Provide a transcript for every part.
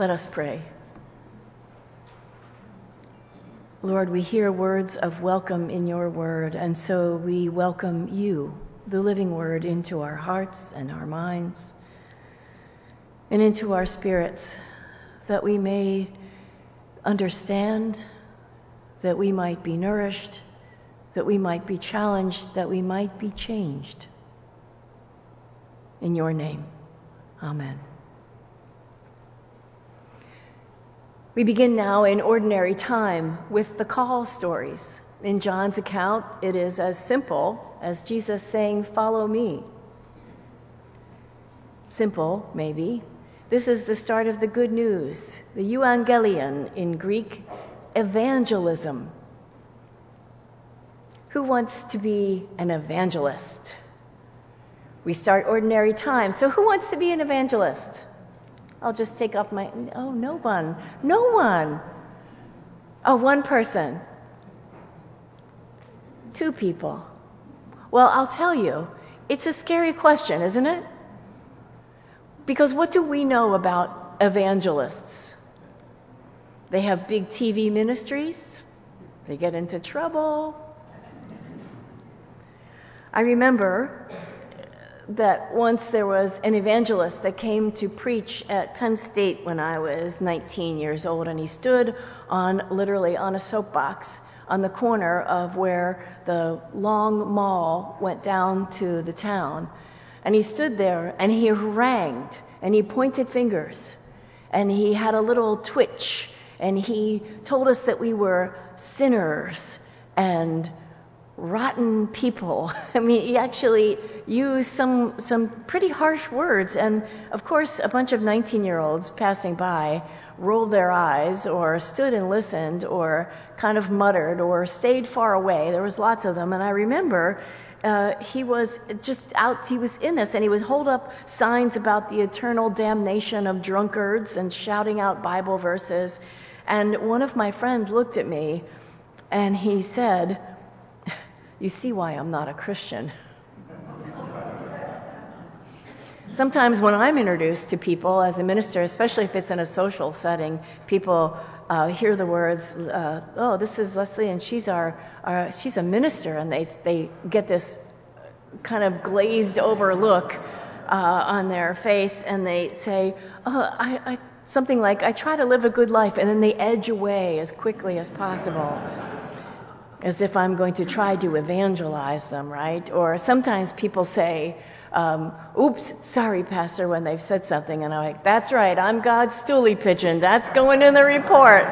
Let us pray. Lord, we hear words of welcome in your word, and so we welcome you, the living word, into our hearts and our minds and into our spirits, that we may understand, that we might be nourished, that we might be challenged, that we might be changed. In your name, amen. We begin now in ordinary time with the call stories. In John's account, it is as simple as Jesus saying, "Follow me." Simple, maybe. This is the start of the good news, the euangelion in Greek, evangelism. Who wants to be an evangelist? We start ordinary time, so who wants to be an evangelist? I'll just take off my, no one. Oh, one person. 2 people. Well, I'll tell you, it's a scary question, isn't it? Because what do we know about evangelists? They have big TV ministries. They get into trouble. I remember that once there was an evangelist that came to preach at Penn State when I was 19 years old, and he stood literally on a soapbox on the corner of where the long mall went down to the town. And he stood there and he harangued and he pointed fingers and he had a little twitch and he told us that we were sinners and rotten people. I mean, he actually used some pretty harsh words. And of course, a bunch of 19-year-olds passing by rolled their eyes or stood and listened or kind of muttered or stayed far away. There was lots of them. And I remember he was in this, and he would hold up signs about the eternal damnation of drunkards and shouting out Bible verses. And one of my friends looked at me and he said, "You see why I'm not a Christian." Sometimes when I'm introduced to people as a minister, especially if it's in a social setting, people hear the words, "Oh, this is Leslie, and she's a minister," and they get this kind of glazed over look on their face, and they say, "Oh, something like, I try to live a good life," and then they edge away as quickly as possible, as if I'm going to try to evangelize them, right? Or sometimes people say, "Oops, sorry, Pastor," when they've said something, and I'm like, "That's right, I'm God's stoolie pigeon. That's going in the report."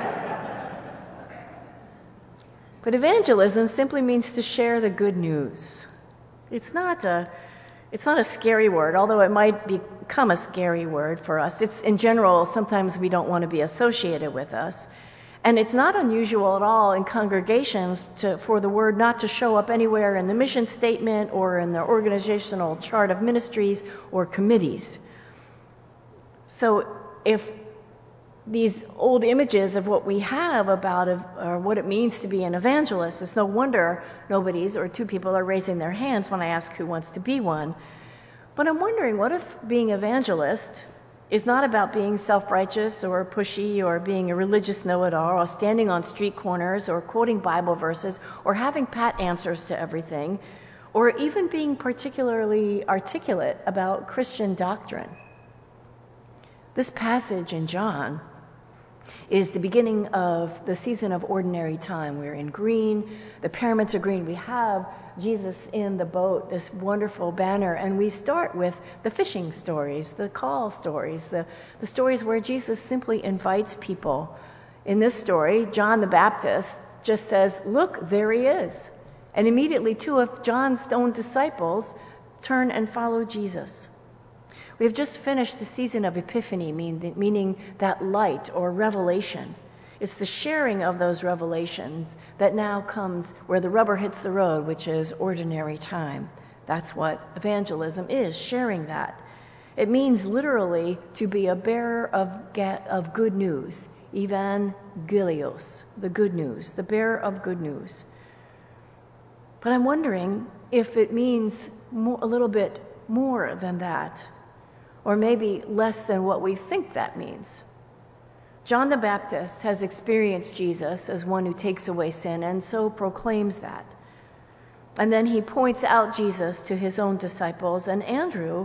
But evangelism simply means to share the good news. It's not a scary word, although it might become a scary word for us. It's, in general, sometimes we don't want to be associated with us. And it's not unusual at all in congregations for the word not to show up anywhere in the mission statement or in the organizational chart of ministries or committees. So if these old images of what we have about or what it means to be an evangelist, it's no wonder nobody's or 2 people are raising their hands when I ask who wants to be one. But I'm wondering, what if being evangelist is not about being self-righteous or pushy or being a religious know-it-all or standing on street corners or quoting Bible verses or having pat answers to everything or even being particularly articulate about Christian doctrine? This passage in John is the beginning of the season of ordinary time. We're in green. The pyramids are green. We have Jesus in the boat, this wonderful banner, and we start with the fishing stories, the call stories, the stories where Jesus simply invites people. In this story, John the Baptist just says, "Look, there he is." And immediately 2 of John's own disciples turn and follow Jesus. We have just finished the season of Epiphany, meaning that light or revelation. It's the sharing of those revelations that now comes where the rubber hits the road, which is ordinary time. That's what evangelism is, sharing that. It means literally to be a bearer of good news, evangelios, the good news, the bearer of good news. But I'm wondering if it means a little bit more than that, or maybe less than what we think that means. John the Baptist has experienced Jesus as one who takes away sin and so proclaims that. And then he points out Jesus to his own disciples, and Andrew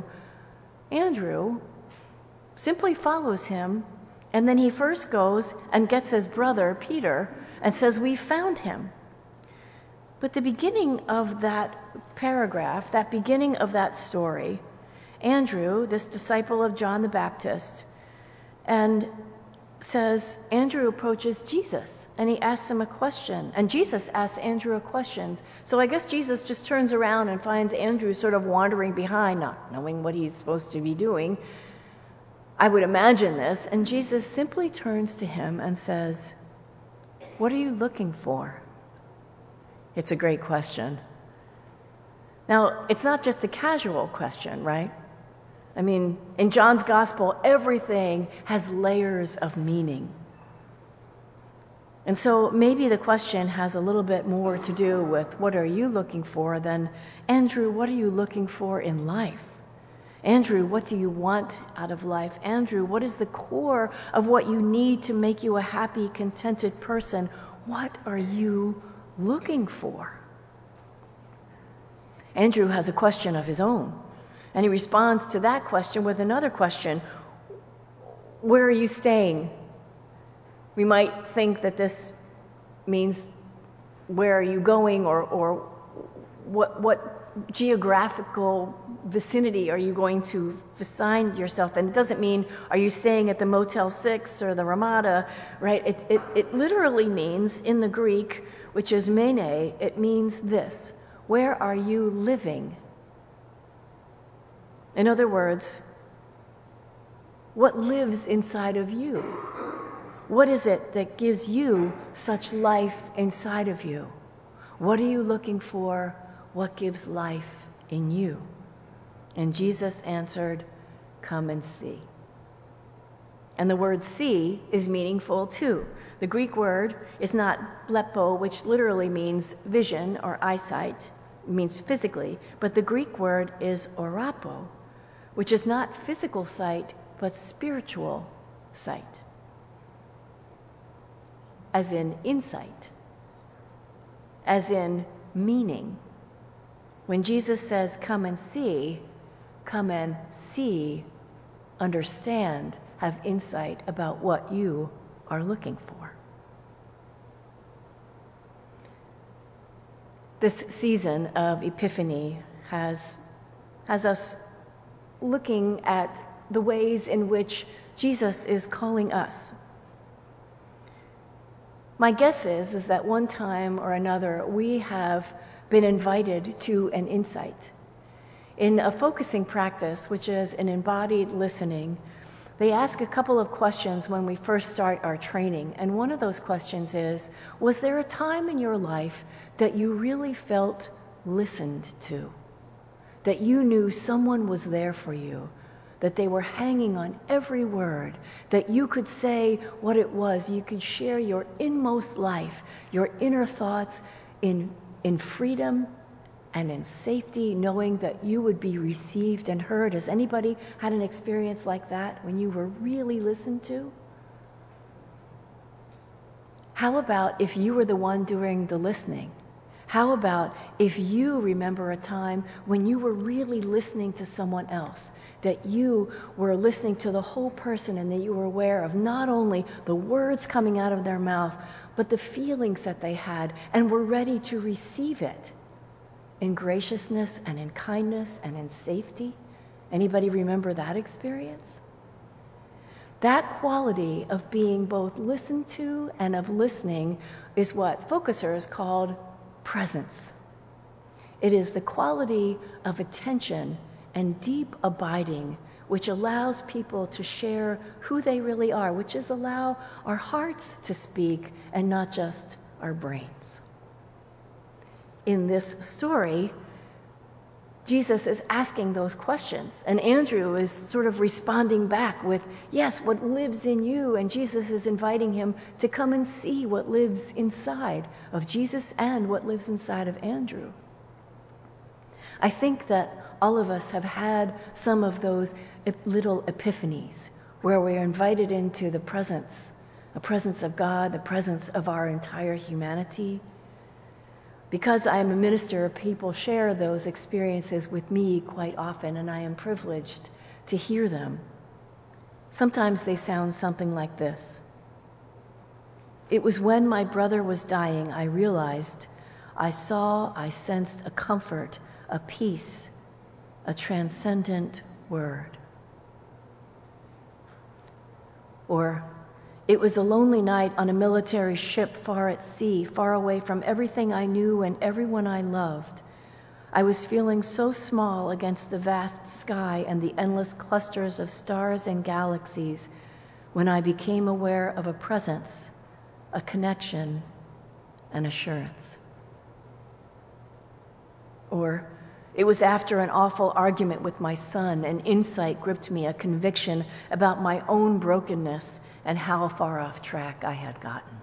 simply follows him, and then he first goes and gets his brother Peter and says, "We found him." But the beginning of that paragraph, that beginning of that story, Andrew, this disciple of John the Baptist, and says, Andrew approaches Jesus and he asks him a question, and Jesus asks Andrew a question. So I guess Jesus just turns around and finds Andrew sort of wandering behind, not knowing what he's supposed to be doing. I would imagine this, and Jesus simply turns to him and says, "What are you looking for?" It's a great question. Now, it's not just a casual question, right? I mean, in John's gospel, everything has layers of meaning. And so maybe the question has a little bit more to do with what are you looking for than, Andrew, what are you looking for in life? Andrew, what do you want out of life? Andrew, what is the core of what you need to make you a happy, contented person? What are you looking for? Andrew has a question of his own, and he responds to that question with another question. Where are you staying? We might think that this means where are you going, or what geographical vicinity are you going to assign yourself? And it doesn't mean, are you staying at the Motel 6 or the Ramada, right? It literally means, in the Greek, which is mene, it means this: where are you living? In other words, what lives inside of you? What is it that gives you such life inside of you? What are you looking for? What gives life in you? And Jesus answered, "Come and see." And the word see is meaningful too. The Greek word is not blepo, which literally means vision or eyesight. It means physically. But the Greek word is orapo, which is not physical sight, but spiritual sight, as in insight, as in meaning. When Jesus says, come and see, understand, have insight about what you are looking for. This season of Epiphany has us looking at the ways in which Jesus is calling us. My guess is that one time or another we have been invited to an insight. In a focusing practice, which is an embodied listening, they ask a couple of questions when we first start our training. And one of those questions is, was there a time in your life that you really felt listened to? That you knew someone was there for you? That they were hanging on every word? That you could say what it was? You could share your inmost life, your inner thoughts in freedom and in safety, knowing that you would be received and heard? Has anybody had an experience like that when you were really listened to? How about if you were the one doing the listening? How about if you remember a time when you were really listening to someone else, that you were listening to the whole person and that you were aware of not only the words coming out of their mouth, but the feelings that they had, and were ready to receive it in graciousness and in kindness and in safety? Anybody remember that experience? That quality of being both listened to and of listening is what focusers called presence. It is the quality of attention and deep abiding which allows people to share who they really are, which is allow our hearts to speak and not just our brains. In this story, Jesus is asking those questions, and Andrew is sort of responding back with, yes, what lives in you, and Jesus is inviting him to come and see what lives inside of Jesus and what lives inside of Andrew. I think that all of us have had some of those little epiphanies where we're invited into the presence presence of God, the presence of our entire humanity. Because I am a minister, people share those experiences with me quite often, and I am privileged to hear them. Sometimes they sound something like this. It was when my brother was dying, I realized, I sensed a comfort, a peace, a transcendent word. Or, it was a lonely night on a military ship far at sea, far away from everything I knew and everyone I loved. I was feeling so small against the vast sky and the endless clusters of stars and galaxies when I became aware of a presence, a connection, an assurance. Or, it was after an awful argument with my son, an insight gripped me, a conviction about my own brokenness and how far off track I had gotten.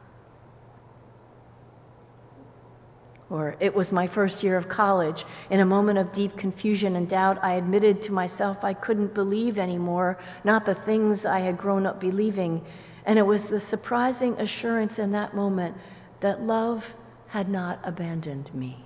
Or it was my first year of college. In a moment of deep confusion and doubt, I admitted to myself I couldn't believe anymore, not the things I had grown up believing. And it was the surprising assurance in that moment that love had not abandoned me.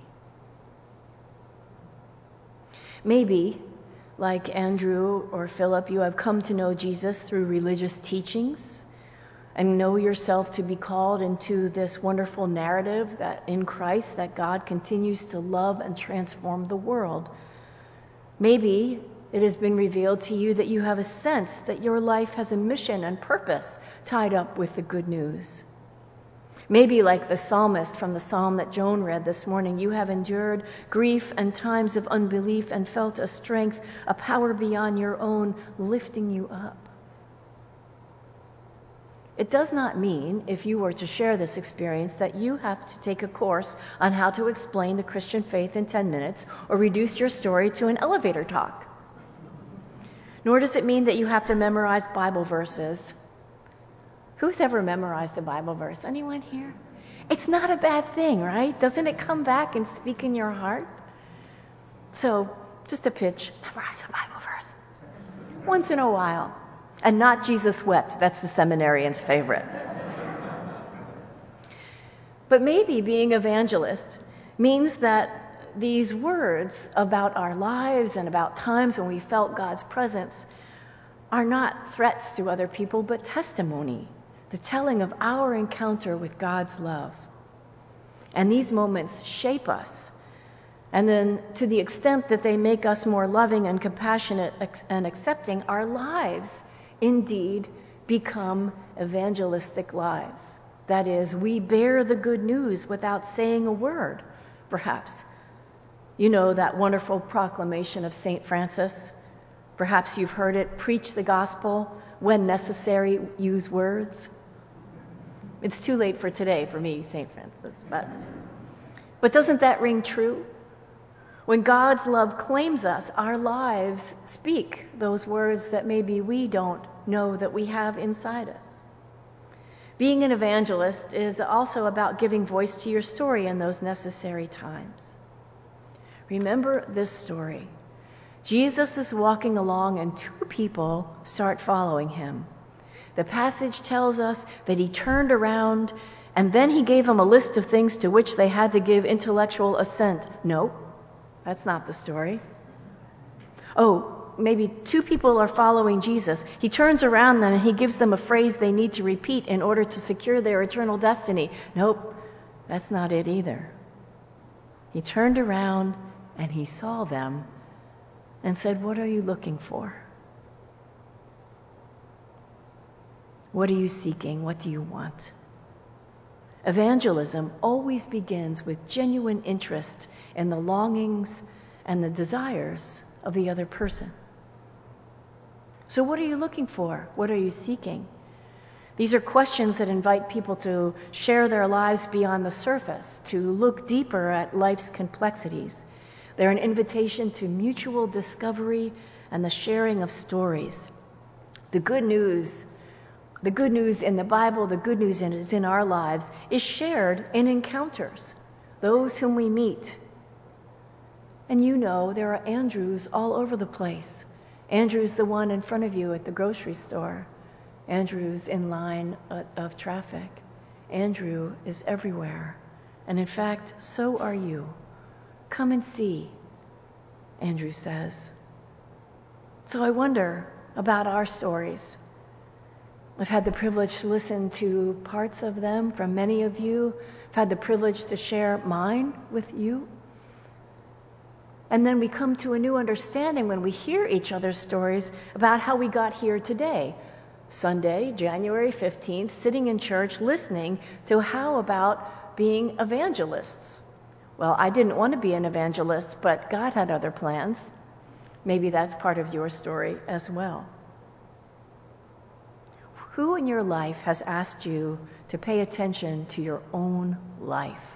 Maybe, like Andrew or Philip, you have come to know Jesus through religious teachings and know yourself to be called into this wonderful narrative that in Christ that God continues to love and transform the world. Maybe it has been revealed to you that you have a sense that your life has a mission and purpose tied up with the good news. Maybe like the psalmist from the psalm that Joan read this morning, you have endured grief and times of unbelief and felt a strength, a power beyond your own, lifting you up. It does not mean, if you were to share this experience, that you have to take a course on how to explain the Christian faith in 10 minutes or reduce your story to an elevator talk. Nor does it mean that you have to memorize Bible verses. Who's ever memorized a Bible verse? Anyone here? It's not a bad thing, right? Doesn't it come back and speak in your heart? So, just a pitch, memorize a Bible verse. Once in a while. And not Jesus wept. That's the seminarian's favorite. But maybe being evangelist means that these words about our lives and about times when we felt God's presence are not threats to other people, but testimony. The telling of our encounter with God's love. And these moments shape us. And then to the extent that they make us more loving and compassionate and accepting, our lives indeed become evangelistic lives. That is, we bear the good news without saying a word, perhaps. You know that wonderful proclamation of St. Francis? Perhaps you've heard it, preach the gospel, when necessary, use words. It's too late for today for me, St. Francis, but doesn't that ring true? When God's love claims us, our lives speak those words that maybe we don't know that we have inside us. Being an evangelist is also about giving voice to your story in those necessary times. Remember this story. Jesus is walking along and two people start following him. The passage tells us that he turned around and then he gave them a list of things to which they had to give intellectual assent. No, that's not the story. Oh, maybe two people are following Jesus. He turns around them and he gives them a phrase they need to repeat in order to secure their eternal destiny. Nope, that's not it either. He turned around and he saw them and said, "What are you looking for? What are you seeking? What do you want?" Evangelism always begins with genuine interest in the longings and the desires of the other person. So what are you looking for? What are you seeking? These are questions that invite people to share their lives beyond the surface, to look deeper at life's complexities. They're an invitation to mutual discovery and the sharing of stories. The good news in the Bible, the good news is in our lives, is shared in encounters, those whom we meet. And you know there are Andrews all over the place. Andrew's the one in front of you at the grocery store. Andrew's in line of traffic. Andrew is everywhere. And in fact, so are you. Come and see, Andrew says. So I wonder about our stories. I've had the privilege to listen to parts of them from many of you. I've had the privilege to share mine with you. And then we come to a new understanding when we hear each other's stories about how we got here today. Sunday, January 15th, sitting in church listening to how about being evangelists. Well, I didn't want to be an evangelist, but God had other plans. Maybe that's part of your story as well. Who in your life has asked you to pay attention to your own life?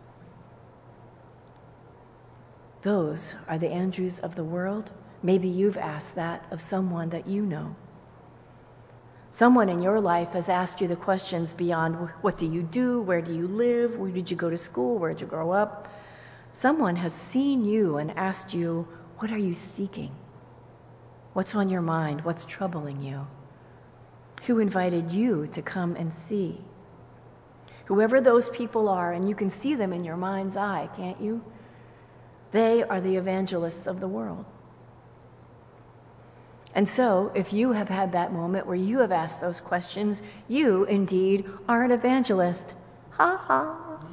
Those are the Andrews of the world. Maybe you've asked that of someone that you know. Someone in your life has asked you the questions beyond what do you do, where do you live, where did you go to school, where did you grow up? Someone has seen you and asked you, what are you seeking? What's on your mind? What's troubling you? Who invited you to come and see? Whoever those people are, and you can see them in your mind's eye, can't you? They are the evangelists of the world. And so, if you have had that moment where you have asked those questions, you indeed are an evangelist. Ha ha.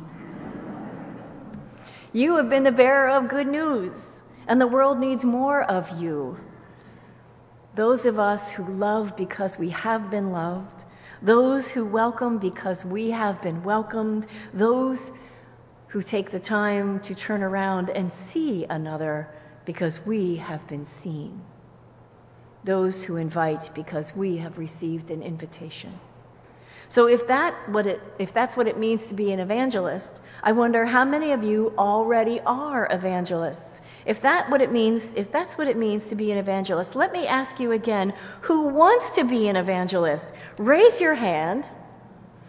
You have been the bearer of good news, and the world needs more of you. Those of us who love because we have been loved, those who welcome because we have been welcomed, those who take the time to turn around and see another because we have been seen. Those who invite because we have received an invitation. So if that's what it means to be an evangelist, I wonder how many of you already are evangelists. If that's what it means to be an evangelist, let me ask you again, who wants to be an evangelist? Raise your hand.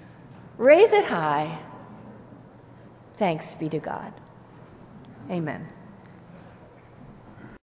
Raise it high. Thanks be to God. Amen.